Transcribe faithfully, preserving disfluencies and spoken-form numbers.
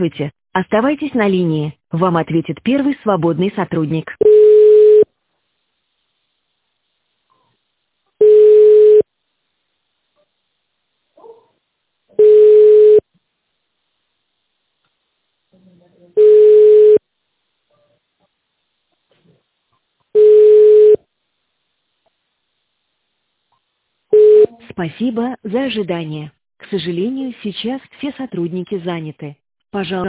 Здравствуйте. Оставайтесь на линии. Вам ответит первый свободный сотрудник. Спасибо за ожидание. К сожалению, сейчас все сотрудники заняты. Пожалуйста.